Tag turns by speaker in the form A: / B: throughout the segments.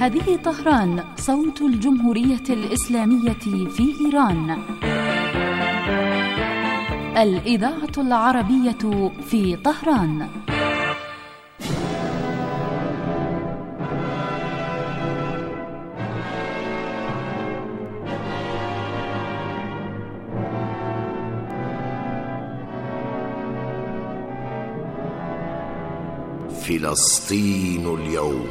A: هذه طهران، صوت الجمهورية الإسلامية في إيران. الإذاعة العربية في طهران.
B: فلسطين اليوم.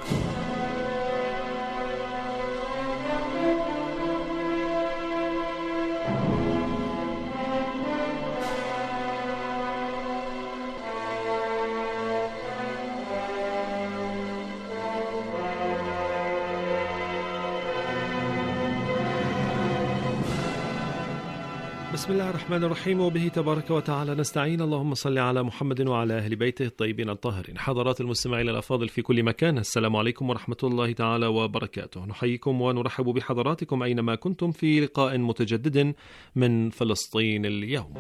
C: بسم الله الرحمن الرحيم، وبه تبارك وتعالى نستعين. اللهم صل على محمد وعلى أهل بيته الطيبين الطاهرين. حضرات المستمعين الأفاضل في كل مكان، السلام عليكم ورحمة الله تعالى وبركاته. نحييكم ونرحب بحضراتكم أينما كنتم في لقاء متجدد من فلسطين اليوم.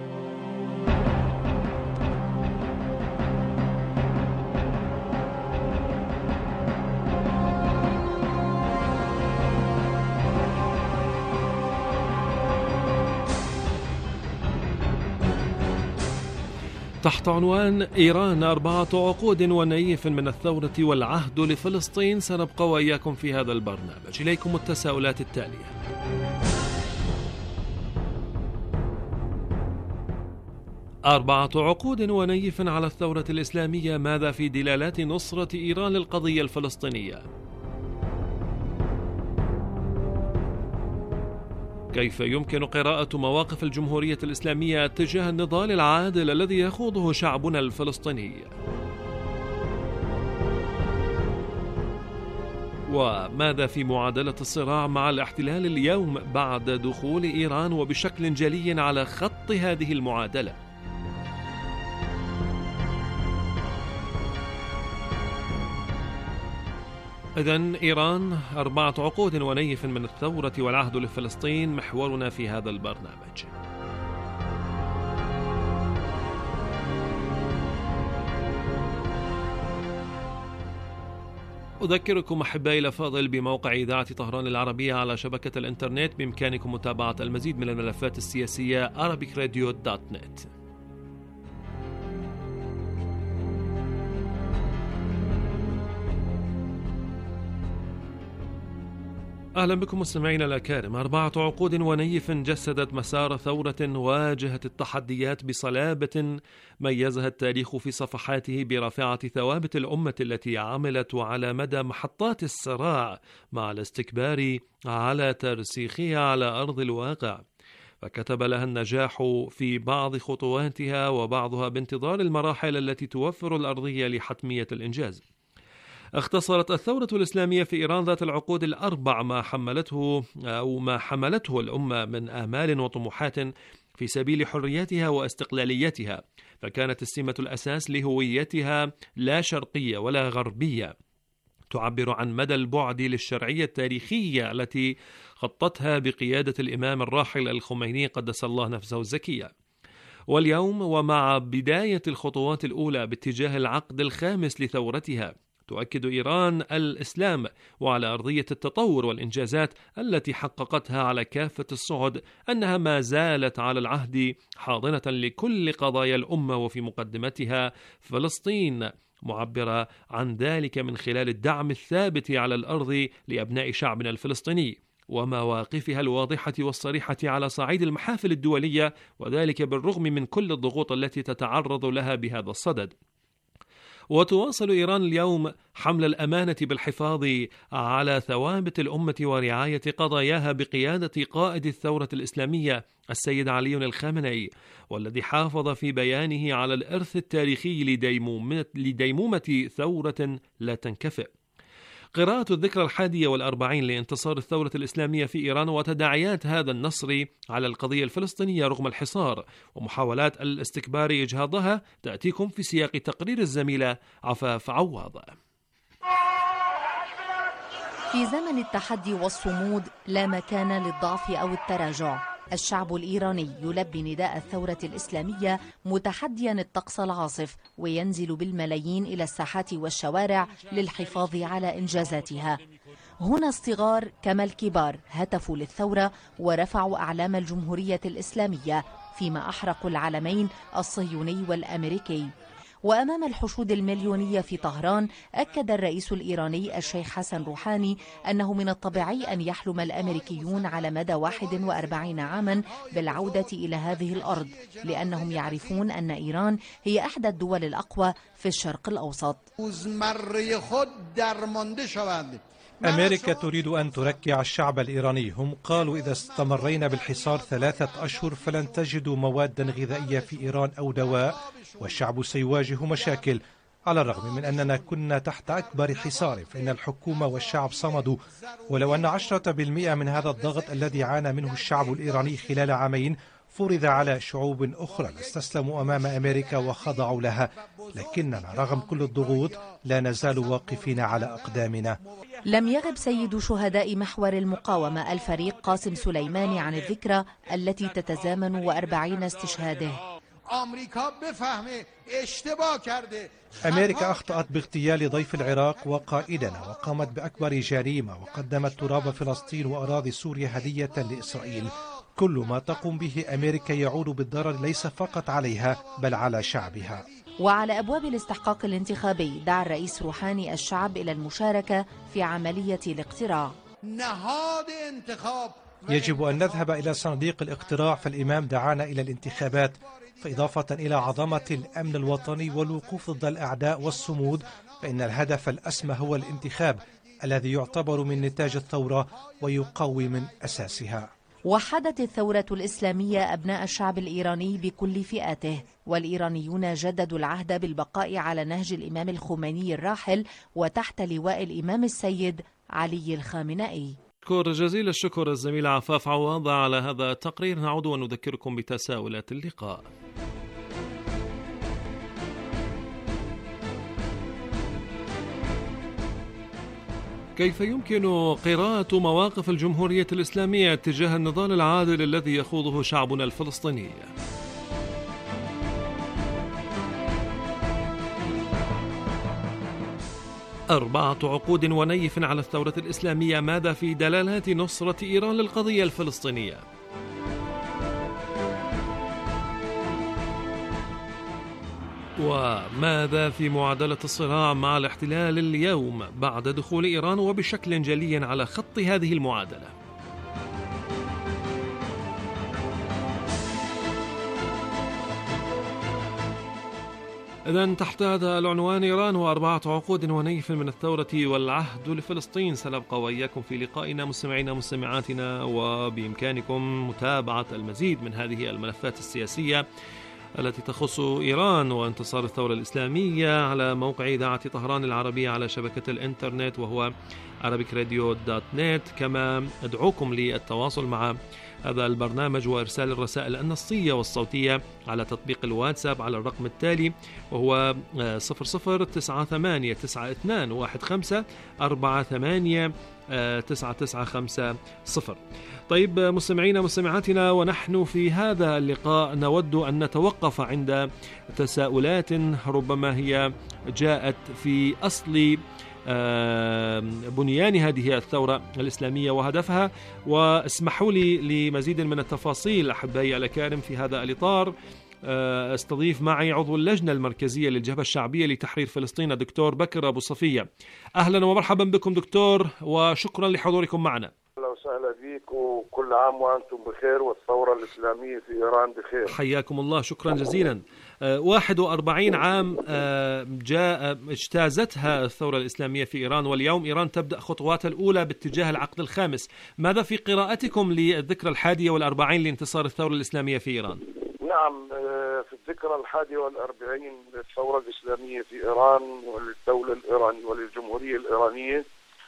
C: تحت عنوان إيران 4 عقود ونيف من الثورة والعهد لفلسطين، سنبقى وإياكم في هذا البرنامج. إليكم التساؤلات التالية: 4 عقود ونيف على الثورة الإسلامية، ماذا في دلالات نصرة إيران للقضية الفلسطينية؟ كيف يمكن قراءة مواقف الجمهورية الإسلامية تجاه النضال العادل الذي يخوضه شعبنا الفلسطيني؟ وماذا في معادلة الصراع مع الاحتلال اليوم بعد دخول إيران وبشكل جلي على خط هذه المعادلة؟ إذن إيران 4 عقود ونيف من الثورة والعهد لفلسطين، محورنا في هذا البرنامج. أذكركم أحبائي الأفاضل بموقع إذاعة طهران العربية على شبكة الإنترنت، بإمكانكم متابعة المزيد من الملفات السياسية arabicradio.net. أهلا بكم مستمعينا الأكارم. 4 عقود ونيف جسدت مسار ثورة واجهت التحديات بصلابة، ميزها التاريخ في صفحاته برافعة ثوابت الأمة التي عملت على مدى محطات الصراع مع الاستكبار على ترسيخها على أرض الواقع، فكتب لها النجاح في بعض خطواتها وبعضها بانتظار المراحل التي توفر الأرضية لحتمية الإنجاز. اختصرت الثورة الإسلامية في إيران ذات العقود الأربع ما حملته الأمة من آمال وطموحات في سبيل حريتها واستقلاليتها، فكانت السمة الأساس لهويتها لا شرقية ولا غربية، تعبر عن مدى البعد للشرعية التاريخية التي خطتها بقيادة الإمام الراحل الخميني قدس الله نفسه الزكية. واليوم ومع بداية الخطوات الأولى باتجاه العقد الخامس لثورتها، تؤكد إيران الإسلام وعلى أرضية التطور والإنجازات التي حققتها على كافة الصعد أنها ما زالت على العهد حاضنة لكل قضايا الأمة، وفي مقدمتها فلسطين، معبرة عن ذلك من خلال الدعم الثابت على الأرض لأبناء شعبنا الفلسطيني ومواقفها الواضحة والصريحة على صعيد المحافل الدولية، وذلك بالرغم من كل الضغوط التي تتعرض لها بهذا الصدد. وتواصل إيران اليوم حمل الأمانة بالحفاظ على ثوابت الأمة ورعاية قضاياها بقيادة قائد الثورة الإسلامية السيد علي الخامنئي، والذي حافظ في بيانه على الإرث التاريخي لديمومة ثورة لا تنكفئ. قراءة الذكرى 41 لانتصار الثورة الإسلامية في إيران وتداعيات هذا النصر على القضية الفلسطينية رغم الحصار ومحاولات الاستكبار إجهاضها تأتيكم في سياق تقرير الزميلة عفاف عواض.
D: في زمن التحدي والصمود لا مكان للضعف أو التراجع،
A: الشعب الإيراني يلبي نداء الثورة الإسلامية متحديا الطقس العاصف، وينزل بالملايين إلى الساحات والشوارع للحفاظ على إنجازاتها. هنا الصغار كما الكبار هتفوا للثورة ورفعوا أعلام الجمهورية الإسلامية، فيما أحرقوا العلمين الصهيوني والأمريكي. وأمام الحشود المليونية في طهران، أكد الرئيس الإيراني الشيخ حسن روحاني أنه من الطبيعي أن يحلم الأمريكيون على مدى 41 عاما بالعودة إلى هذه الأرض، لأنهم يعرفون أن إيران هي إحدى الدول الأقوى في الشرق الأوسط.
D: أمريكا تريد أن تركع الشعب الإيراني. هم قالوا إذا استمرينا بالحصار 3 أشهر فلن تجدوا موادا غذائية في إيران أو دواء، والشعب سيواجه مشاكل. على الرغم من أننا كنا تحت أكبر حصار، فإن الحكومة والشعب صمدوا، ولو أن 10% من هذا الضغط الذي عانى منه الشعب الإيراني خلال عامين فرض على شعوب أخرى لاستسلموا أمام أمريكا وخضعوا لها، لكننا رغم كل الضغوط لا نزال واقفين على أقدامنا.
A: لم يغب سيد شهداء محور المقاومة الفريق قاسم سليماني عن الذكرى التي تتزامن 40 استشهاده.
D: أمريكا أخطأت باغتيال ضيف العراق وقائدنا، وقامت بأكبر جريمة وقدمت تراب فلسطين وأراضي سوريا هدية لإسرائيل. كل ما تقوم به أمريكا يعود بالضرر ليس فقط عليها بل على شعبها.
A: وعلى أبواب الاستحقاق الانتخابي دعا الرئيس روحاني الشعب إلى المشاركة في عملية الاقتراع.
D: يجب أن نذهب إلى صناديق الاقتراع، فالإمام دعانا إلى الانتخابات، فإضافة إلى عظمة الأمن الوطني والوقوف ضد الأعداء والصمود، فإن الهدف الأسمى هو الانتخاب الذي يعتبر من نتاج الثورة ويقوي من أساسها.
A: وحدت الثورة الإسلامية أبناء الشعب الإيراني بكل فئاته، والإيرانيون جددوا العهد بالبقاء على نهج الإمام الخميني الراحل وتحت لواء الإمام السيد علي الخامنئي.
C: شكر جزيل الشكر الزميل عفاف عوض على هذا التقرير. نعود ونذكركم بتساؤلات اللقاء. كيف يمكن قراءة مواقف الجمهورية الإسلامية تجاه النضال العادل الذي يخوضه شعبنا الفلسطيني؟ 4 عقود ونيف على الثورة الإسلامية، ماذا في دلالات نصرة إيران للقضية الفلسطينية؟ وماذا في معادلة الصراع مع الاحتلال اليوم بعد دخول إيران وبشكل جلي على خط هذه المعادلة؟ إذن تحت هذا العنوان إيران و4 عقود ونيف من الثورة والعهد لفلسطين، سنبقى وإياكم في لقائنا مستمعينا مستمعاتنا، وبإمكانكم متابعة المزيد من هذه الملفات السياسية التي تخص إيران وانتصار الثورة الإسلامية على موقع إذاعة طهران العربية على شبكة الإنترنت وهو arabicradio.net. كما أدعوكم للتواصل مع هذا البرنامج وإرسال الرسائل النصية والصوتية على تطبيق الواتساب على الرقم التالي وهو 009215148950. طيب مستمعينا مستمعاتنا، ونحن في هذا اللقاء نود أن نتوقف عند تساؤلات ربما هي جاءت في أصل بنيان هذه الثورة الإسلامية وهدفها، واسمحوا لي لمزيد من التفاصيل أحبائي الأكارم في هذا الإطار استضيف معي عضو اللجنة المركزية للجبهة الشعبية لتحرير فلسطين الدكتور بكر أبو صفية. أهلا ومرحبا بكم دكتور، وشكرا لحضوركم معنا.
E: أهلا وسهلا بك، وكل عام وأنتم بخير والثورة الإسلامية في إيران بخير.
C: حياكم الله، شكرا جزيلا. 41 عام اجتازتها الثورة الإسلامية في إيران، واليوم إيران تبدأ خطواتها الأولى باتجاه العقد الخامس. ماذا في قراءتكم للذكرى 41 لانتصار الثورة الإسلامية في إيران؟
E: نعم، في الذكرى 41 للثورة الإسلامية في إيران وللدولة الإيرانية وللجمهورية الإيرانية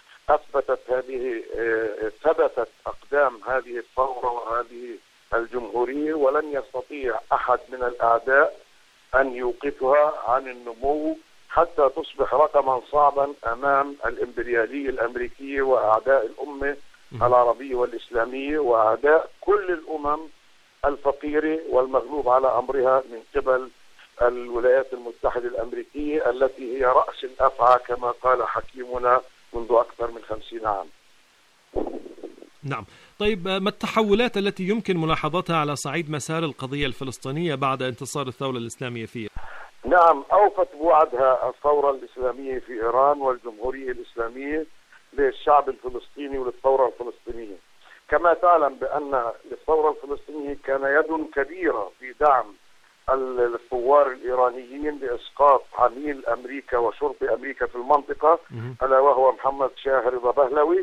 E: ثبتت أقدام هذه الثورة وهذه الجمهورية، ولن يستطيع أحد من الأعداء أن يوقفها عن النمو حتى تصبح رقما صعبا أمام الإمبريالية الأمريكية وأعداء الأمة العربية والإسلامية وأعداء كل الأمم الفقيرة والمغلوب على أمرها من قبل الولايات المتحدة الأمريكية التي هي رأس الأفعى كما قال حكيمنا منذ أكثر من 50 عام.
C: نعم. طيب، ما التحولات التي يمكن ملاحظتها على صعيد مسار القضية الفلسطينية بعد انتصار الثورة الإسلامية فيها؟
E: نعم، أوفت بوعدها الثورة الإسلامية في إيران والجمهورية الإسلامية للشعب الفلسطيني وللثورة الفلسطينية. كما تعلم بأن للثورة الفلسطينية كان يد كبيرة في دعم الثوار الإيرانيين لإسقاط عميل أمريكا وشرطي أمريكا في المنطقة ألا وهو محمد شاه رضا بهلوي.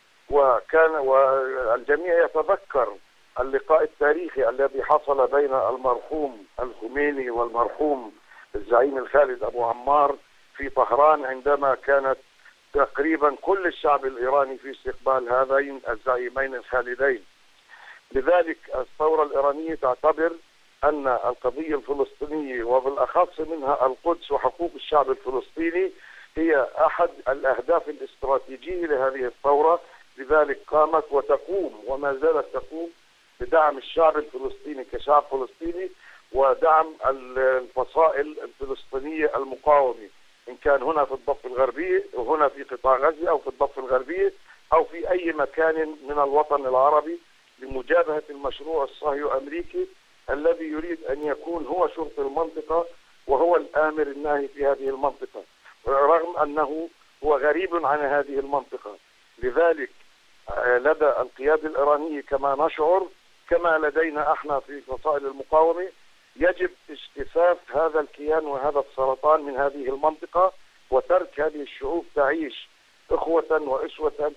E: والجميع يتذكر اللقاء التاريخي الذي حصل بين المرحوم الخميني والمرحوم الزعيم الخالد أبو عمار في طهران، عندما كانت تقريبا كل الشعب الإيراني في استقبال هذين الزعيمين الخالدين. لذلك الثورة الإيرانية تعتبر أن القضية الفلسطينية وبالأخص منها القدس وحقوق الشعب الفلسطيني هي أحد الأهداف الاستراتيجية لهذه الثورة. لذلك قامت وتقوم وما زالت تقوم بدعم الشعب الفلسطيني كشعب فلسطيني ودعم الفصائل الفلسطينية المقاومة، إن كان هنا في الضفة الغربية وهنا في قطاع غزة أو في الضفة الغربية أو في أي مكان من الوطن العربي، لمجابهة المشروع الصهيوني الأمريكي الذي يريد أن يكون هو شرطي المنطقة وهو الآمر الناهي في هذه المنطقة، رغم أنه هو غريب عن هذه المنطقة. لذلك لدى القيادة الإيرانية كما نشعر كما لدينا احنا في فصائل المقاومة يجب اجتثاث هذا الكيان وهذا السرطان من هذه المنطقة وترك هذه الشعوب تعيش إخوة وإسوة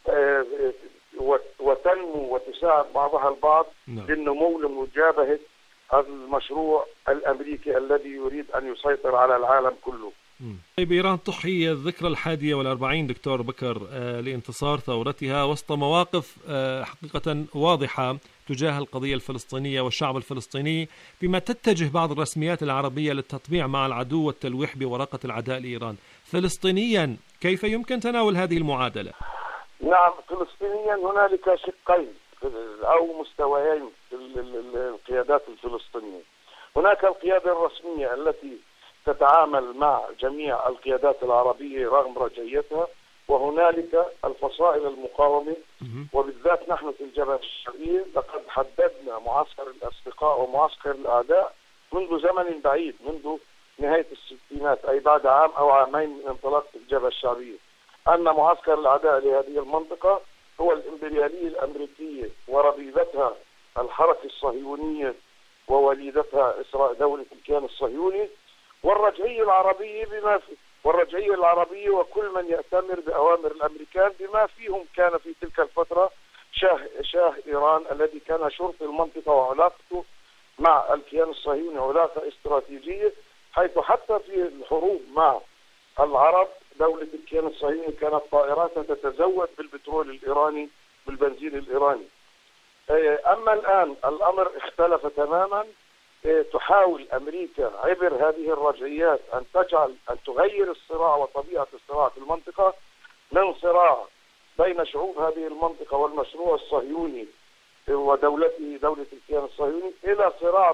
E: وتنمو وتساعد بعضها البعض للنمو لمجابهة المشروع الأمريكي الذي يريد أن يسيطر على العالم كله.
C: طيب، إيران تحيي الذكرى 41 دكتور بكر لانتصار ثورتها وسط مواقف حقيقة واضحة تجاه القضية الفلسطينية والشعب الفلسطيني، بما تتجه بعض الرسميات العربية للتطبيع مع العدو والتلويح بورقة العداء لإيران. فلسطينيا كيف يمكن تناول هذه المعادلة؟
E: نعم، فلسطينيا هنالك شقين أو مستويين القيادات الفلسطينية. هناك القيادة الرسمية التي تتعامل مع جميع القيادات العربية رغم رجعيتها، وهنالك الفصائل المقاومة، وبالذات نحن في الجبهة الشرقية لقد حددنا معسكر الأصدقاء ومعسكر الأعداء منذ زمن بعيد، منذ نهاية الستينات، أي بعد عام أو عامين من انطلاق الجبهة الشعبية، أن معسكر الأعداء لهذه المنطقة هو الإمبريالية الأمريكية وربيبتها الحركة الصهيونية ووليدتها دولة الكيان الصهيوني، والرجعية العربية والرجعية العربية وكل من يأتمر بأوامر الأمريكان بما فيهم كان في تلك الفترة شاه إيران الذي كان شرطي المنطقة، وعلاقته مع الكيان الصهيوني علاقة استراتيجية، حيث حتى في الحروب مع العرب دولة الكيان الصهيوني كانت طائراتها تتزود بالبترول الإيراني بالبنزين الإيراني. أما الآن الأمر اختلف تماما. تحاول أمريكا عبر هذه الرجعيات أن تغير الصراع وطبيعة الصراع في المنطقة من صراع بين شعوب هذه المنطقة والمشروع الصهيوني ودولته دولة الكيان الصهيوني إلى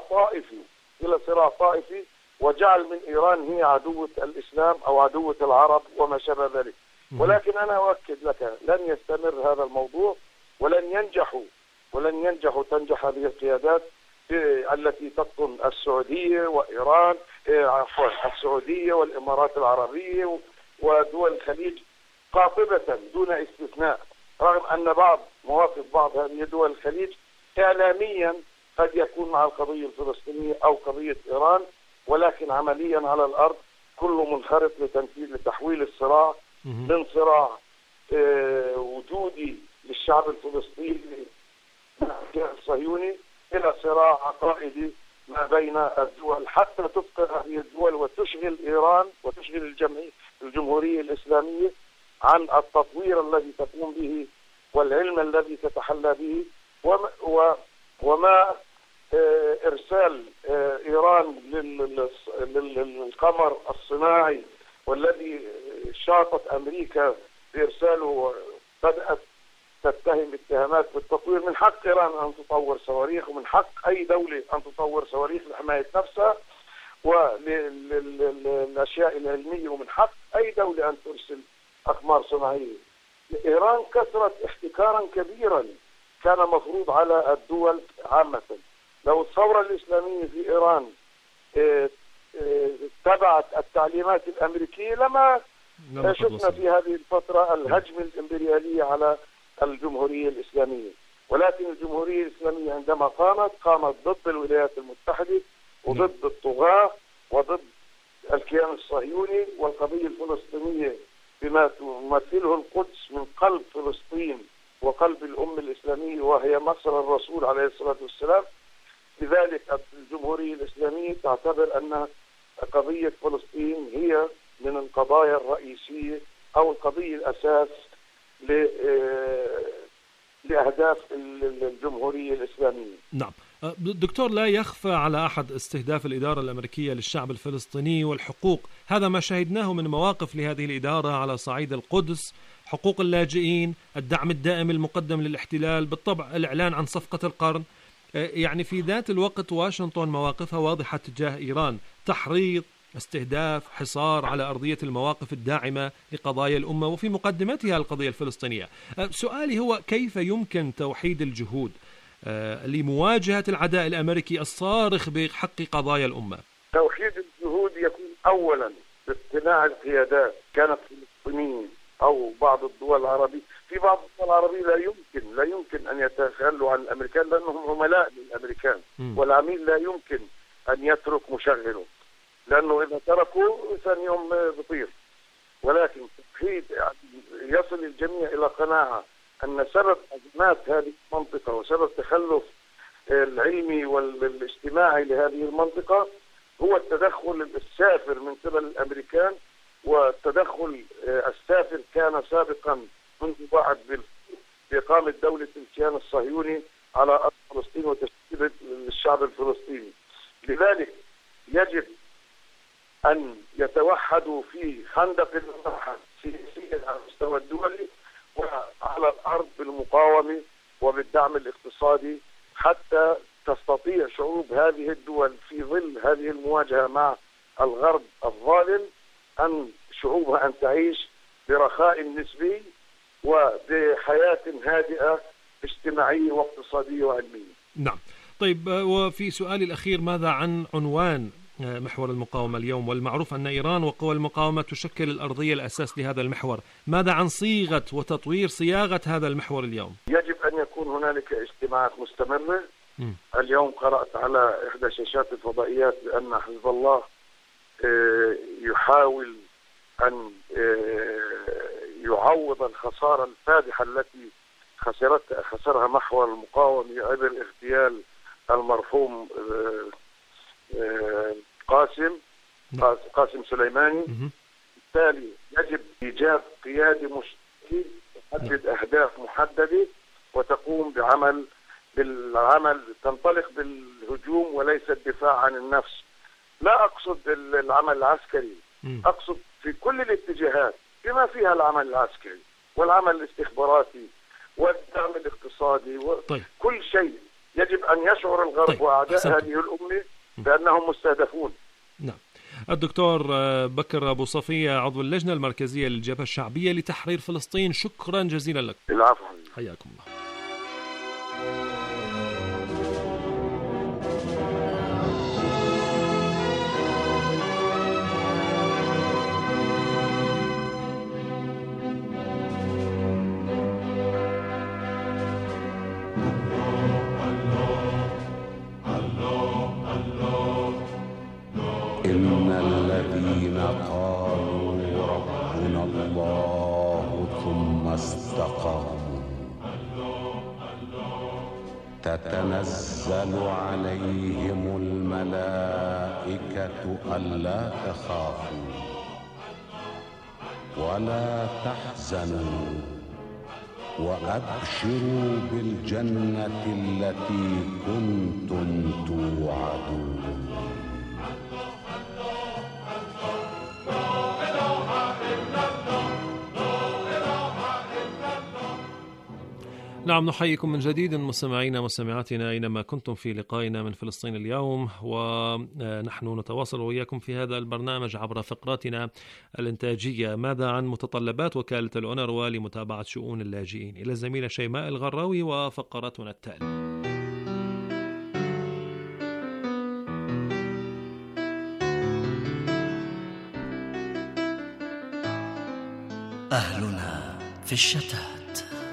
E: صراع طائفي وجعل من إيران هي عدوة الإسلام أو عدوة العرب وما شابه ذلك. ولكن أنا أؤكد لك لن يستمر هذا الموضوع ولن تنجح هذه القيادات التي تقطن السعودية وإيران السعودية والإمارات العربية ودول الخليج قاطبة دون استثناء، رغم أن بعض هذه دول الخليج إعلاميا قد يكون مع القضية الفلسطينية أو قضية إيران، ولكن عمليا على الأرض كله منخرط لتحويل الصراع من صراع وجودي للشعب الفلسطيني الصهيوني إلى صراع عقائدي ما بين الدول، حتى تفقد هذه الدول وتشغل إيران وتشغل الجمهورية الإسلامية عن التطوير الذي تقوم به والعلم الذي تتحلى به، وما إرسال إيران للقمر الصناعي والذي شاطت أمريكا بإرساله بدأت تتهم اتهامات بالتطوير. من حق إيران أن تطور صواريخ، ومن حق أي دولة أن تطور صواريخ لحماية نفسها وللأشياء العلمية، ومن حق أي دولة أن ترسل أقمار صناعية. إيران كسرت احتكارا كبيرا كان مفروض على الدول عامة. لو الثورة الإسلامية في إيران اتبعت التعليمات الأمريكية لما شفنا في هذه الفترة الهجمة الإمبريالية على الجمهورية الإسلامية. ولكن الجمهورية الإسلامية عندما قامت ضد الولايات المتحدة وضد الطغاة وضد الكيان الصهيوني والقضية الفلسطينية بما تمثله القدس من قلب فلسطين وقلب الأمة الإسلامية وهي مصر الرسول عليه الصلاة والسلام. لذلك الجمهورية الإسلامية تعتبر أن قضية فلسطين هي من القضايا الرئيسية أو القضية الأساس لأهداف الجمهورية الإسلامية.
C: نعم دكتور، لا يخفى على أحد استهداف الإدارة الأمريكية للشعب الفلسطيني والحقوق. هذا ما شاهدناه من مواقف لهذه الإدارة على صعيد القدس، حقوق اللاجئين، الدعم الدائم المقدم للاحتلال، بالطبع الإعلان عن صفقة القرن. يعني في ذات الوقت واشنطن مواقفها واضحة تجاه إيران، تحريض، استهداف، حصار على أرضية المواقف الداعمة لقضايا الأمة وفي مقدمتها القضية الفلسطينية. سؤالي هو كيف يمكن توحيد الجهود لمواجهة العداء الأمريكي الصارخ بحق قضايا الأمة؟
E: توحيد الجهود يكون أولا باقتناع القيادات كانت فلسطينية أو بعض الدول العربية. في بعض الدول العربية لا يمكن أن يتخلوا عن الأمريكان لأنهم عملاء للأمريكان، والعميل لا يمكن أن يترك مشغله لأنه إذا تركوا ثاني يوم بطير. ولكن توحيد يصل الجميع إلى قناعة أن سبب أزمات هذه المنطقة وسبب تخلف العلمي والاجتماعي لهذه المنطقة هو التدخل السافر من قبل الأمريكان. والتدخل السافر كان سابقا منذ بعد بإقامة دولة الكيان الصهيوني على أرض فلسطين وتشكيل الشعب الفلسطيني. لذلك يجب أن يتوحدوا في خندق المساحة سياسيا على المستوى الدولي وعلى الأرض بالمقاومة وبالدعم الاقتصادي حتى تستطيع شعوب هذه الدول في ظل هذه المواجهة مع الغرب الظالم أن شعوبها أن تعيش برخاء نسبي وبحياة هادئة اجتماعية واقتصادية وعلمية.
C: نعم. طيب، وفي سؤالي الأخير، ماذا عن عنوان محور المقاومة اليوم؟ والمعروف أن إيران وقوى المقاومة تشكل الأرضية الأساس لهذا المحور. ماذا عن صيغة وتطوير صياغة هذا المحور اليوم؟
E: يجب أن يكون هنالك اجتماعات مستمرة. اليوم قرأت على إحدى شاشات الفضائيات بأن حزب الله يحاول أن يعوض الخسارة الفادحة التي خسرها محور المقاومة عبر اغتيال المرحوم قاسم سليماني. بالتالي يجب إيجاد قيادة مشتركة تحدد أهداف محددة وتقوم بالعمل تنطلق بالهجوم وليس الدفاع عن النفس. لا أقصد العمل العسكري، أقصد في كل الاتجاهات بما فيها العمل العسكري والعمل الاستخباراتي والدعم الاقتصادي وكل شيء. يجب أن يشعر الغرب وأعداء هذه الأمة بأنهم مستهدفون.
C: نعم. الدكتور بكر أبو صفية، عضو اللجنة المركزية للجبهة الشعبية لتحرير فلسطين، شكرا جزيلا لك.
E: العفو.
C: حياكم الله.
B: إن الذين قالوا ربنا الله ثم استقاموا تتنزل عليهم الملائكة ألا تخافوا ولا تحزنوا وأبشروا بالجنة التي كنتم توعدون.
C: نعم، نحييكم من جديد مستمعينا ومستمعاتنا أينما كنتم في لقائنا من فلسطين اليوم، ونحن نتواصل وإياكم في هذا البرنامج عبر فقراتنا الإنتاجية. ماذا عن متطلبات وكالة الأونروا لمتابعة شؤون اللاجئين؟ إلى الزميلة شيماء الغراوي وفقرتنا التالية.
F: أهلنا في الشتات.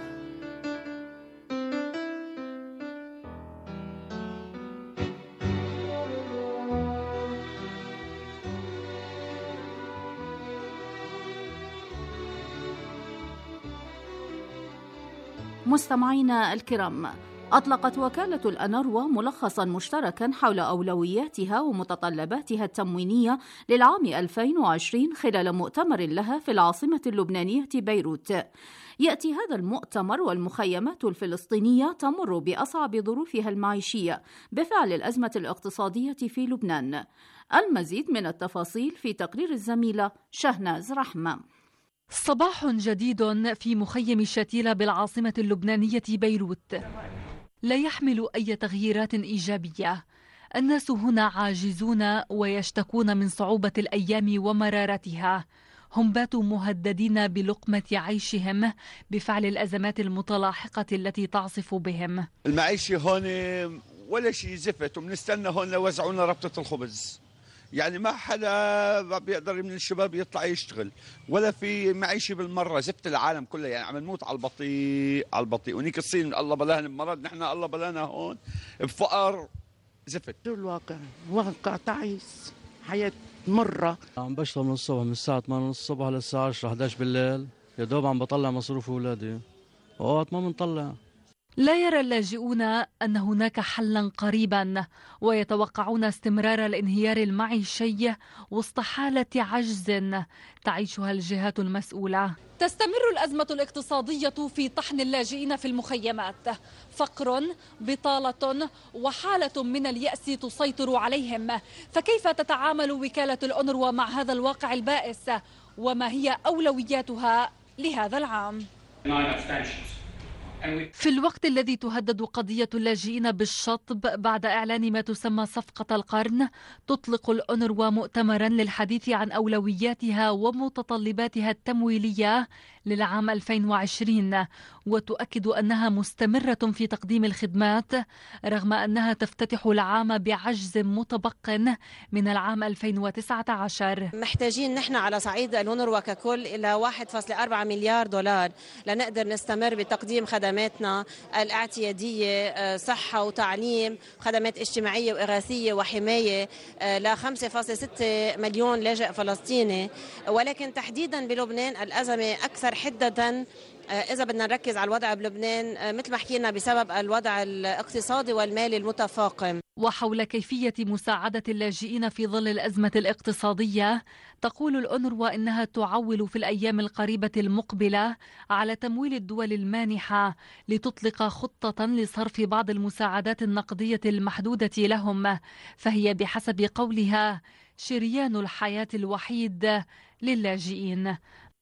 G: مستمعينا الكرام، أطلقت وكالة الأونروا ملخصاً مشتركاً حول أولوياتها ومتطلباتها التموينية للعام 2020 خلال مؤتمر لها في العاصمة اللبنانية بيروت. يأتي هذا المؤتمر والمخيمات الفلسطينية تمر بأصعب ظروفها المعيشية بفعل الأزمة الاقتصادية في لبنان. المزيد من التفاصيل في تقرير الزميلة شهناز رحمة.
H: صباح جديد في مخيم شتيلة بالعاصمة اللبنانية بيروت لا يحمل أي تغييرات إيجابية. الناس هنا عاجزون ويشتكون من صعوبة الأيام ومرارتها. هم باتوا مهددين بلقمة عيشهم بفعل الأزمات المتلاحقة التي تعصف بهم.
I: المعيشة هون ولا شيء زفت، وبنستنى هون لوزعونا ربطة الخبز. يعني ما حدا بيقدر من الشباب يطلع يشتغل، ولا في معيشة بالمرة. زفت العالم كلها، يعني عم نموت على البطيء على البطيء. ونيك الصين الله بلانا بمرض، نحن الله بلانا هون بفقر زفت.
J: واقع تعيس، حياة مرة.
K: عم بشتغل من الصبح، من الساعة 8 الصبح للساعة 10 11 بالليل، يا دوب عم بطلع مصروف أولادي، وقت ما بنطلع.
H: لا يرى اللاجئون أن هناك حلا قريبا، ويتوقعون استمرار الانهيار المعيشي وسط حالة عجز تعيشها الجهات المسؤولة. تستمر الأزمة الاقتصادية في طحن اللاجئين في المخيمات. فقر، بطالة وحالة من اليأس تسيطر عليهم. فكيف تتعامل وكالة الأونروا مع هذا الواقع البائس؟ وما هي أولوياتها لهذا العام؟ في الوقت الذي تهدد قضية اللاجئين بالشطب بعد إعلان ما تسمى صفقة القرن، تطلق الأونروا مؤتمرا للحديث عن أولوياتها ومتطلباتها التمويلية للعام 2020، وتؤكد أنها مستمرة في تقديم الخدمات رغم أنها تفتتح العام بعجز متبق من العام 2019.
L: محتاجين نحن على صعيد الأونروا ككل إلى 1.4 مليار دولار لنقدر نستمر بتقديم خدماتنا الاعتيادية، صحة وتعليم، خدمات اجتماعية وإغاثية وحماية ل 5.6 مليون لاجئ فلسطيني. ولكن تحديدا بلبنان الأزمة أكثر حدة إذا بدنا نركز على الوضع بلبنان مثل ما حكينا بسبب الوضع الاقتصادي والمالي المتفاقم.
H: وحول كيفية مساعدة اللاجئين في ظل الأزمة الاقتصادية، تقول الأونروا إنها تعول في الأيام القريبة المقبلة على تمويل الدول المانحة لتطلق خطة لصرف بعض المساعدات النقدية المحدودة لهم، فهي بحسب قولها شريان الحياة الوحيد للاجئين.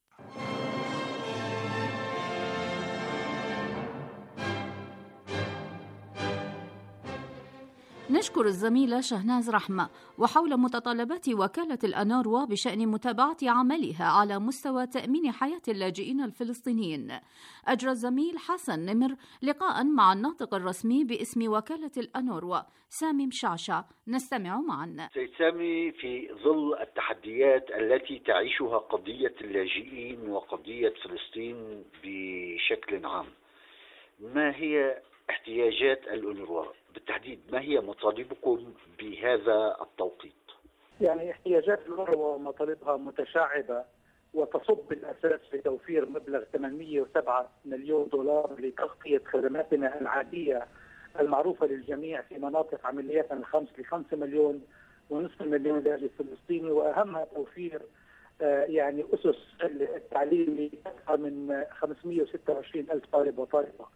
G: نشكر الزميلة شهناز رحمة. وحول متطلبات وكالة الأونروا بشأن متابعة عملها على مستوى تأمين حياة اللاجئين الفلسطينيين، أجرى الزميل حسن نمر لقاء مع الناطق الرسمي باسم وكالة الأونروا سامي مشعشع. نستمع معا.
M: سيد سامي، في ظل التحديات التي تعيشها قضية اللاجئين وقضية فلسطين بشكل عام، ما هي احتياجات الأونروا بالتحديد؟ ما هي مطالبكم بهذا التوقيت؟
N: يعني احتياجات الأونروا ومطالبها متشعبة وتصب بالأساس في توفير مبلغ 807 مليون دولار لتغطية خدماتنا العادية المعروفة للجميع في مناطق عملياتنا الخمس ل5 مليون ونصف المليون لاجئ فلسطيني، وأهمها توفير يعني أسس التعليم لأكثر من 526 ألف طالب وطالبة.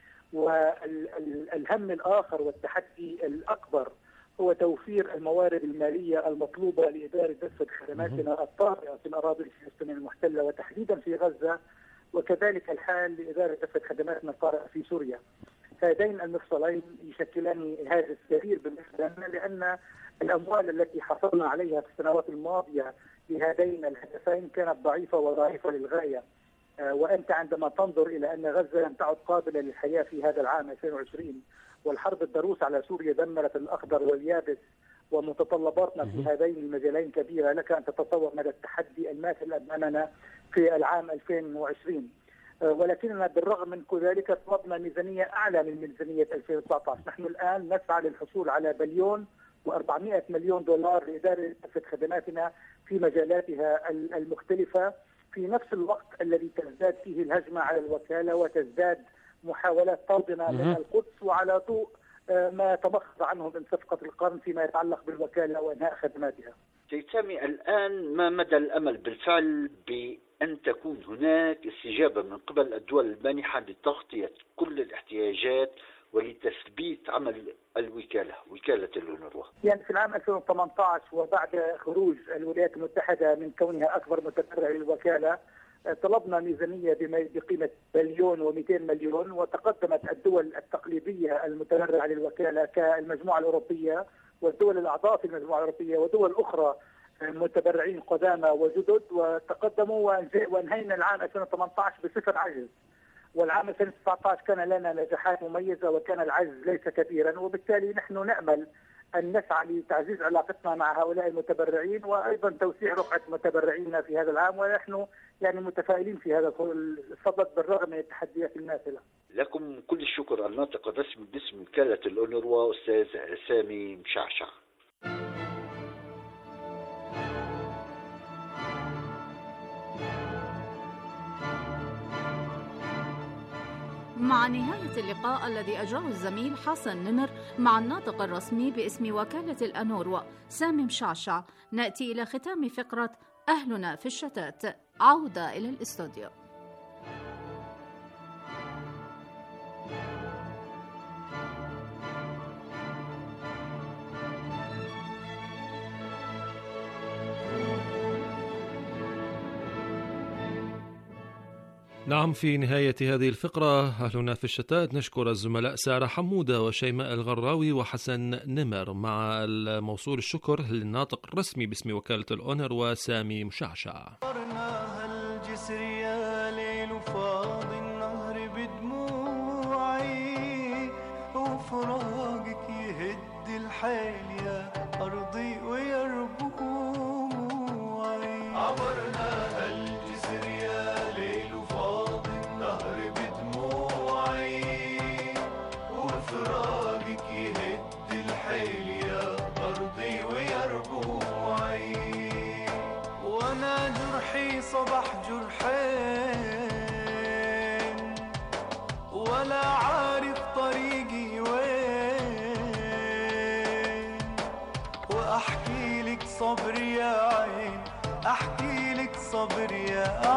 N: والهم الآخر والتحدي الأكبر هو توفير الموارد المالية المطلوبة لإدارة دفة خدماتنا الطارئة في الأراضي الفلسطينية المحتلة وتحديدا في غزة وكذلك الحال لإدارة كافة خدماتنا الطارئة في سوريا. هذين المفصلين يشكلان هاجس كبير بالنسبة لنا، لأن الأموال التي حصلنا عليها في السنوات الماضية لهذين الهدفين كانت ضعيفة وضعيفة للغاية. وأنت عندما تنظر إلى أن غزة لم تعد قابلة للحياة في هذا العام 2020 والحرب الضروس على سوريا دمرت الأخضر واليابس ومتطلباتنا في هذين المجالين كبيرة، لك أن تتصور مدى التحدي الماثل أمامنا في العام 2020. ولكننا بالرغم من ذلك طلبنا ميزانية أعلى من ميزانية 2019. نحن الآن نسعى للحصول على $1,400,000,000 لإدارة خدماتنا في مجالاتها المختلفة، في نفس الوقت الذي تزداد فيه الهجمة على الوكالة وتزداد محاولات طردنا من القدس، وعلى ضوء ما تمخض عنه من صفقة القرن فيما يتعلق بالوكالة وإنهاء خدماتها.
M: سيد سامي، الآن ما مدى الأمل بالفعل بأن تكون هناك استجابة من قبل الدول المانحة لتغطية كل الاحتياجات ولتثبيت عمل وكالة الأونروا؟
N: يعني في العام 2018 وبعد خروج الولايات المتحدة من كونها أكبر متبرع للوكالة طلبنا ميزانية بقيمة $1,200,000,000، وتقدمت الدول التقليدية المتبرعة للوكالة كالمجموعة الأوروبية والدول الأعضاء في المجموعة الأوروبية ودول أخرى متبرعين قدامى وجدد، وتقدموا وانهينا العام 2018 بصفر عجز. والعام 2019 كان لنا نجاحات مميزة وكان العجز ليس كبيرا، وبالتالي نحن نأمل أن نسعى لتعزيز علاقتنا مع هؤلاء المتبرعين وأيضا توسيع رقعة متبرعينا في هذا العام، ونحن يعني متفائلين في هذا الصدد بالرغم من التحديات الماثلة.
M: لكم كل الشكر. الناطق الرسمي باسم وكالة الأونروا أستاذ سامي مشعشع.
G: مع نهاية اللقاء الذي أجراه الزميل حسن نمر مع الناطق الرسمي باسم وكالة الأونروا سامي مشعشع، نأتي إلى ختام فقرة أهلنا في الشتات. عودة إلى الاستوديو.
C: نعم، في نهاية هذه الفقرة أهلنا في الشتات نشكر الزملاء سارة حمودة وشيماء الغراوي وحسن نمر، مع الموصول الشكر للناطق الرسمي باسم وكالة الأونروا سامي مشعشع.
O: الجسر يا ليل فاض النهر بدموعي وفراقك يهد الحيل يا أرضي ويربو موعي. عبرنا الجسر يا فراقك يهد الحيل يا أرضي ويربوعي، وأنا جرحي صبح جرحين ولا عارف طريقي وين، وأحكي لك صبر يا عين، أحكي لك صبر يا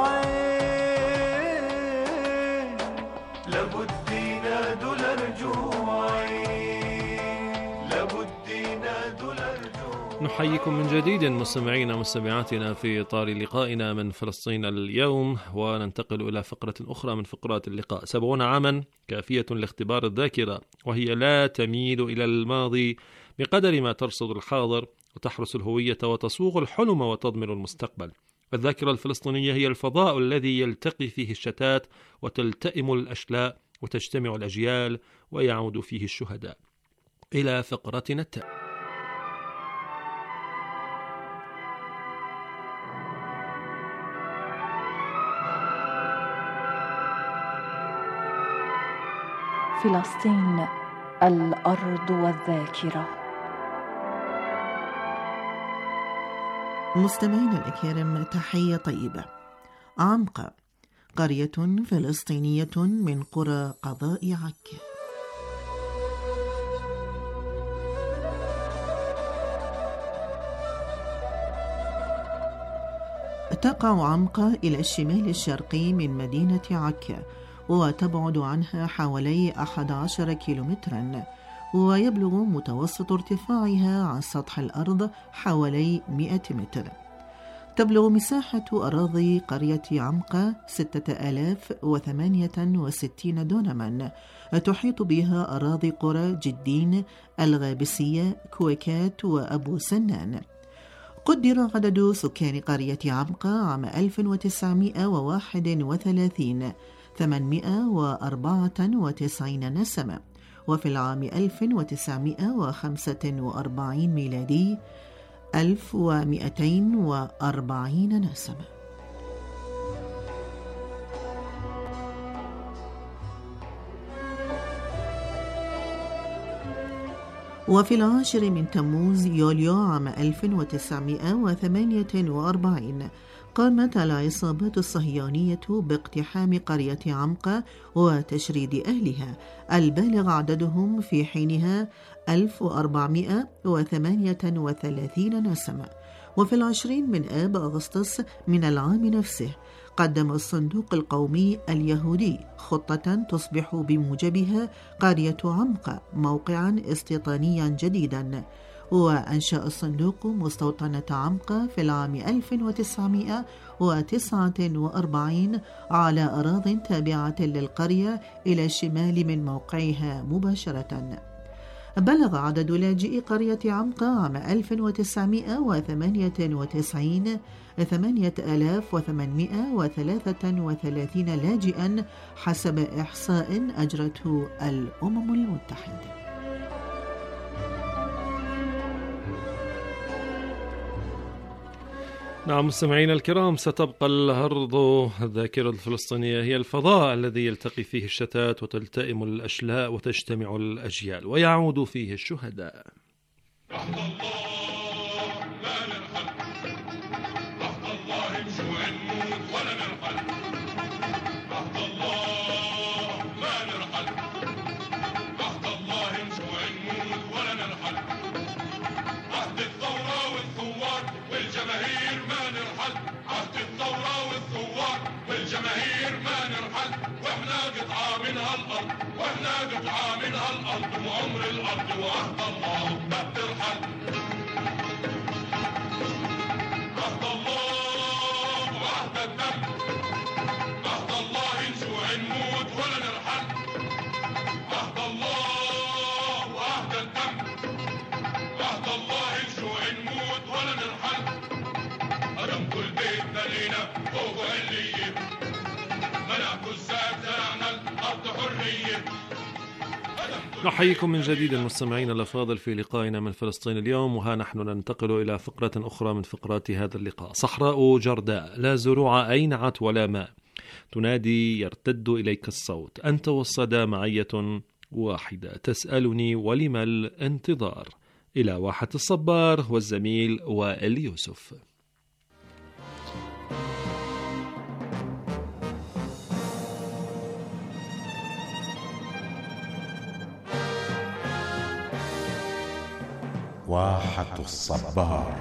O: عين، لابد ينادوا الأرجوعي، لابد ينادوا الأرجوعي.
C: نحييكم من جديد مستمعينا ومستمعاتنا في إطار لقائنا من فلسطين اليوم، وننتقل إلى فقرة أخرى من فقرات اللقاء. 70 عاما كافية لاختبار الذاكرة، وهي لا تميل إلى الماضي بقدر ما ترصد الحاضر وتحرس الهوية وتصوغ الحلم وتضمن المستقبل. الذاكرة الفلسطينية هي الفضاء الذي يلتقي فيه الشتات وتلتئم الأشلاء وتجتمع الأجيال ويعود فيه الشهداء. إلى فقرتنا التالية.
P: فلسطين الأرض والذاكرة.
Q: مستمعينا الأكارم، تحية طيبة. عمقة، قرية فلسطينية من قرى قضاء عكا. تقع عمقة إلى الشمال الشرقي من مدينة عكا، وتبعد عنها حوالي 11 كيلومترا، ويبلغ متوسط ارتفاعها عن سطح الأرض حوالي 100 متر. تبلغ مساحة أراضي قرية عمقة 6068 دونما، تحيط بها أراضي قرى جدين، الغابسية، كويكات وأبو سنان. قدر عدد سكان قرية عمقة عام 1931 894 نسمة، وفي العام 1945 ميلادي 1240 نسمة. وفي 10 من تموز يوليو عام 1948 قامت العصابات الصهيونية باقتحام قرية عمقة وتشريد أهلها البالغ عددهم في حينها 1438 نسمة. وفي 20 من آب أغسطس من العام نفسه قدم الصندوق القومي اليهودي خطة تصبح بموجبها قرية عمقة موقعا استيطانيا جديدا، وأنشأ الصندوق مستوطنة عمقة في العام 1949 على أراضٍ تابعة للقرية إلى الشمال من موقعها مباشرة. بلغ عدد لاجئي قرية عمقة عام 1998 8833 لاجئا حسب إحصاء أجرته الأمم المتحدة.
C: نعم مستمعينا الكرام، ستبقى الأرض الذاكرة الفلسطينية هي الفضاء الذي يلتقي فيه الشتات وتلتئم الأشلاء وتجتمع الأجيال ويعود فيه الشهداء.
O: وعمر الأرض وعهد الله ما بترحل. عهد الله وعهد الدم، عهد الله نجوع نموت ولا نرحل. عهد الله وعهد الدم، عهد الله نجوع نموت ولا نرحل. هدم كل بيتنا لينا فوق علية، منعكو الزاد زرعنا الأرض حرية.
C: نحييكم من جديد المستمعين الأفاضل في لقائنا من فلسطين اليوم، وها نحن ننتقل إلى فقرة أخرى من فقرات هذا اللقاء. صحراء جرداء لا زروع أينعت ولا ماء، تنادي يرتد إليك الصوت، أنت والصدى معية واحدة، تسألني ولما الانتظار. إلى واحة الصبار والزميل وائل يوسف.
B: واحة الصبار.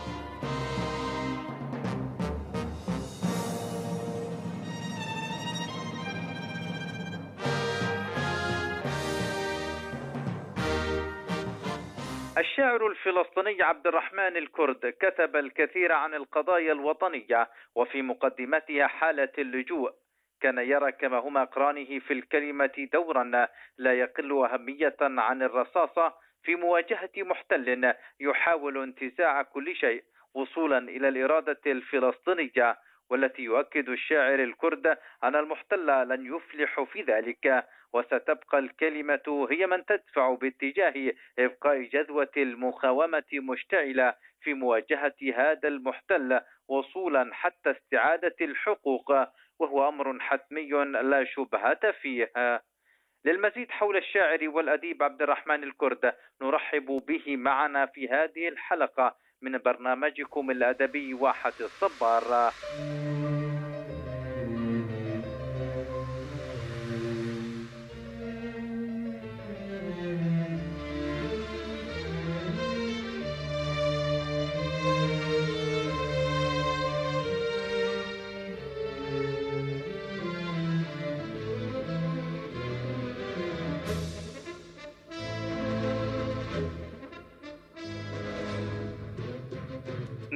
R: الشاعر الفلسطيني عبد الرحمن الكرد كتب الكثير عن القضايا الوطنية، وفي مقدمتها حالة اللجوء. كان يرى كما هم أقرانه في الكلمة دورا لا يقل أهمية عن الرصاصة في مواجهة محتل يحاول انتزاع كل شيء وصولا إلى الإرادة الفلسطينية، والتي يؤكد الشاعر الكرد أن المحتل لن يفلح في ذلك، وستبقى الكلمة هي من تدفع باتجاه إبقاء جذوة المقاومة مشتعلة في مواجهة هذا المحتل وصولا حتى استعادة الحقوق، وهو أمر حتمي لا شبهة فيه. للمزيد حول الشاعر والأديب عبد الرحمن الكرد نرحب به معنا في هذه الحلقة من برنامجكم الأدبي واحة الصبار.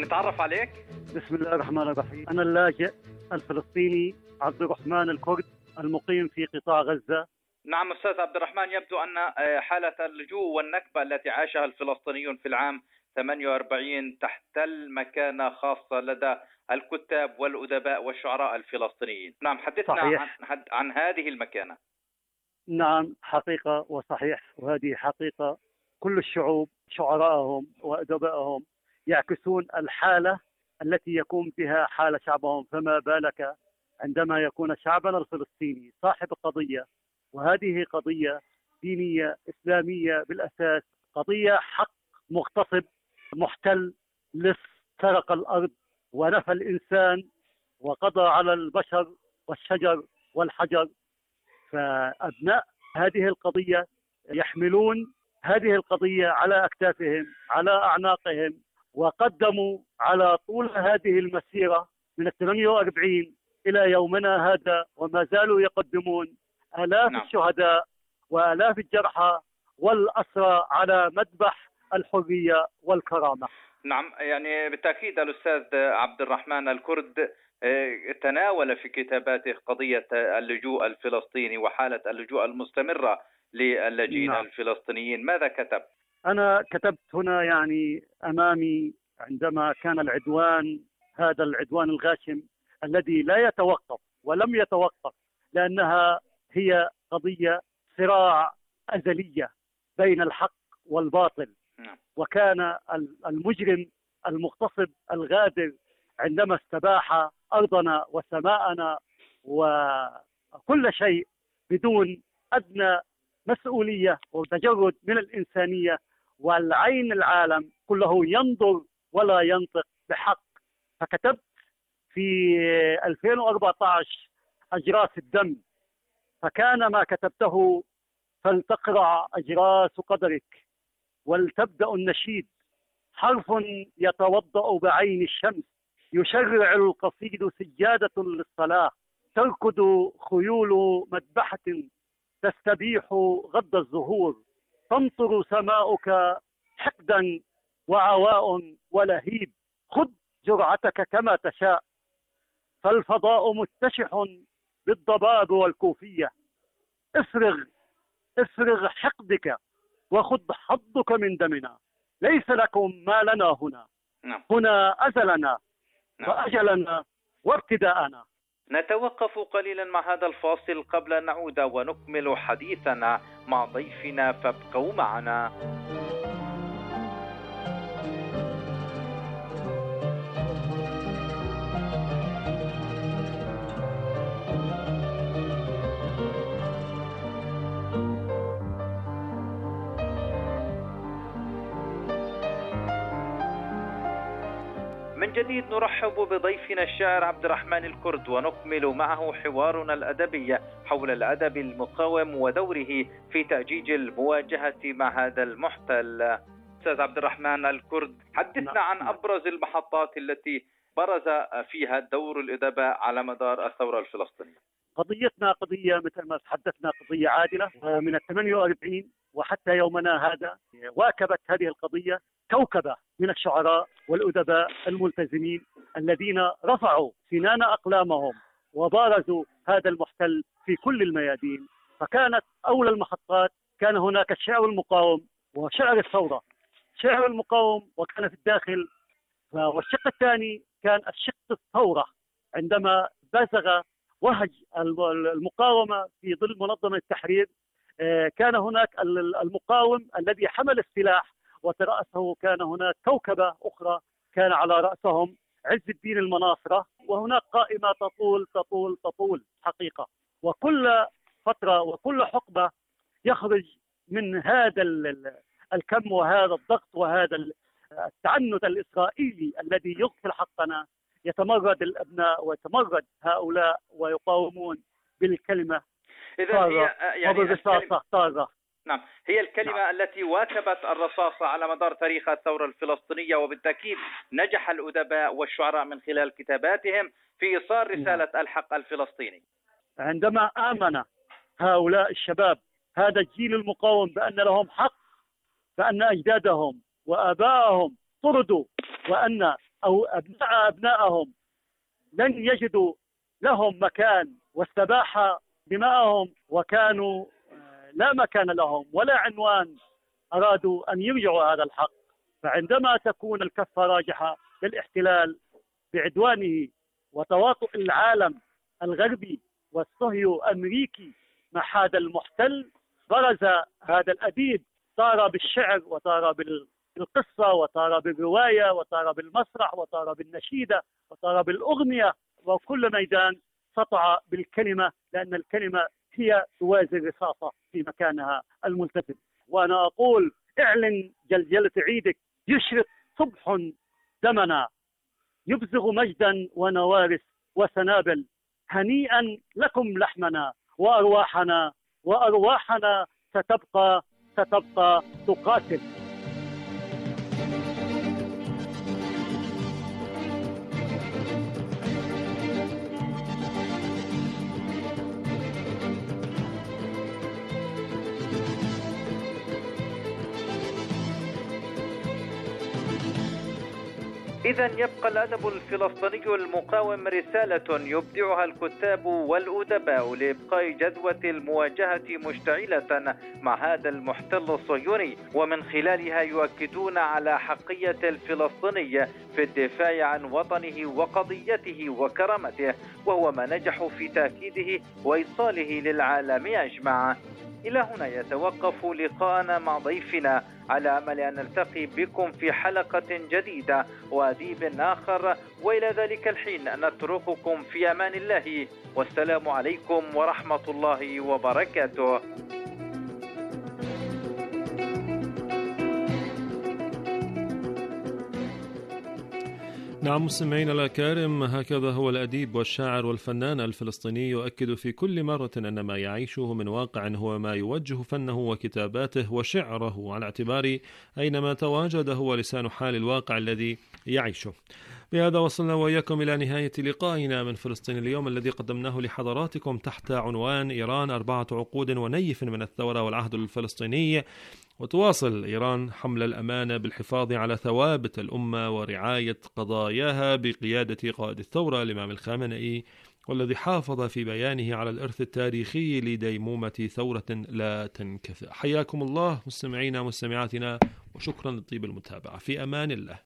R: نتعرف عليك؟
S: بسم الله الرحمن الرحيم. أنا اللاجئ الفلسطيني عبد الرحمن الكرد المقيم في قطاع غزة.
R: نعم أستاذ عبد الرحمن، يبدو أن حالة اللجوء والنكبة التي عاشها الفلسطينيون في العام 48 تحتل مكانة خاصة لدى الكتاب والأدباء والشعراء الفلسطينيين. نعم، حدثنا عن هذه المكانة.
S: نعم، حقيقة وصحيح، وهذه حقيقة. كل الشعوب شعراءهم وأدبائهم يعكسون الحالة التي يقوم بها حال شعبهم، فما بالك عندما يكون شعبنا الفلسطيني صاحب قضية، وهذه قضية دينية إسلامية بالأساس، قضية حق مغتصب محتل لص سرق الأرض ونفى الإنسان وقضى على البشر والشجر والحجر. فأبناء هذه القضية يحملون هذه القضية على أكتافهم على أعناقهم، وقدموا على طول هذه المسيرة من 48 إلى يومنا هذا، وما زالوا يقدمون آلاف الشهداء وآلاف الجرحى والأسرى على مذبح الحرية والكرامة.
R: نعم، يعني بالتأكيد الأستاذ عبد الرحمن الكرد تناول في كتاباته قضية اللجوء الفلسطيني وحالة اللجوء المستمرة للاجئين الفلسطينيين. ماذا كتب؟
S: أنا كتبت هنا يعني أمامي عندما كان العدوان، هذا العدوان الغاشم الذي لا يتوقف ولم يتوقف، لأنها هي قضية صراع أزلية بين الحق والباطل. وكان المجرم المغتصب الغادر عندما استباح أرضنا وسماءنا وكل شيء بدون أدنى مسؤولية وتجرد من الإنسانية، والعين العالم كله ينظر ولا ينطق بحق. فكتبت في 2014 أجراس الدم، فكان ما كتبته: فلتقرع أجراس قدرك ولتبدأ النشيد، حرف يتوضأ بعين الشمس، يشرع القصيد سجادة للصلاة، تركض خيول مذبحة تستبيح غض الزهور، تمطر سماؤك حقدا وعواء ولهيب، خذ جرعتك كما تشاء، فالفضاء متشح بالضباب والكوفية، افرغ حقدك وخذ حظك من دمنا، ليس لكم ما لنا هنا، هنا أزلنا وأجلنا وابتداءنا.
R: نتوقف قليلا مع هذا الفاصل قبل أن نعود ونكمل حديثنا مع ضيفنا، فابقوا معنا. من جديد نرحب بضيفنا الشاعر عبد الرحمن الكرد، ونكمل معه حوارنا الأدبي حول الأدب المقاوم ودوره في تأجيج المواجهة مع هذا المحتل. أستاذ عبد الرحمن الكرد، حدثنا عن أبرز المحطات التي برز فيها دور الأدباء على مدار الثورة الفلسطينية.
S: قضيتنا قضية مثل ما تحدثنا قضية عادلة من 48 وحتى يومنا هذا. واكبت هذه القضية كوكبة من الشعراء والأدباء الملتزمين الذين رفعوا سنان أقلامهم وبارزوا هذا المحتل في كل الميادين. فكانت أولى المحطات كان هناك الشعر المقاوم وشعر الثورة. شعر المقاوم وكان في الداخل، والشق الثاني كان الشق الثورة عندما بزغ وهج المقاومة في ظل منظمة التحرير. كان هناك المقاوم الذي حمل السلاح وترأسه كان هناك كوكبة أخرى كان على رأسهم عز الدين المناصرة، وهناك قائمة تطول تطول تطول حقيقة. وكل فترة وكل حقبة يخرج من هذا الكم وهذا الضغط وهذا التعنت الإسرائيلي الذي يغفل حقنا، يتمرد الأبناء ويتمرد هؤلاء ويقاومون بالكلمة وبالرصاصة طارة.
R: نعم، هي الكلمة التي واكبت الرصاصة على مدار تاريخ الثورة الفلسطينية، وبالتأكيد نجح الأدباء والشعراء من خلال كتاباتهم في إيصال رسالة الحق الفلسطيني.
S: عندما آمن هؤلاء الشباب هذا الجيل المقاوم بأن لهم حق، بأن أجدادهم وآبائهم طردوا، وأن أو أبنائهم لن يجدوا لهم مكان، واستباح دماءهم وكانوا لا مكان لهم ولا عنوان، أرادوا أن يرجعوا هذا الحق. فعندما تكون الكفة راجحة للاحتلال بعدوانه وتواطؤ العالم الغربي والصهيو أمريكي مع هذا المحتل، برز هذا الأديب، طار بالشعر وطار بالقصة وطار بالرواية وطار بالمسرح وطار بالنشيدة وطار بالأغنية، وكل ميدان سطع بالكلمة، لأن الكلمة هي توازي الرصاصة في مكانها الملتزم. وأنا أقول: اعلن جلجلة عيدك، يشرق صبح دمنا، يبزغ مجدا ونوارث وسنابل، هنيئا لكم لحمنا وأرواحنا ستبقى تقاتل.
R: إذن يبقى الأدب الفلسطيني المقاوم رسالة يبدعها الكتاب والأدباء لإبقاء جذوة المواجهة مشتعلة مع هذا المحتل الصهيوني، ومن خلالها يؤكدون على حقية الفلسطيني في الدفاع عن وطنه وقضيته وكرامته، وهو ما نجحوا في تأكيده وإيصاله للعالم أجمع. إلى هنا يتوقف لقاءنا مع ضيفنا، على أمل أن نلتقي بكم في حلقة جديدة وأديب آخر، وإلى ذلك الحين نترككم في أمان الله، والسلام عليكم ورحمة الله وبركاته.
C: نعم مستمعينا الأكارم، هكذا هو الأديب والشاعر والفنان الفلسطيني يؤكد في كل مرة أن ما يعيشه من واقع هو ما يوجه فنه وكتاباته وشعره، على اعتبار أينما تواجد هو لسان حال الواقع الذي يعيشه. بهذا وصلنا وإياكم إلى نهاية لقائنا من فلسطين اليوم، الذي قدمناه لحضراتكم تحت عنوان إيران 4 عقود ونيف من الثورة والعهد الفلسطيني. وتواصل إيران حمل الأمانة بالحفاظ على ثوابت الأمة ورعاية قضاياها بقيادة قائد الثورة الإمام الخامنئي، والذي حافظ في بيانه على الإرث التاريخي لديمومة ثورة لا تنكفئ. حياكم الله مستمعينا ومستمعاتنا، وشكرا لطيب المتابعة. في أمان الله.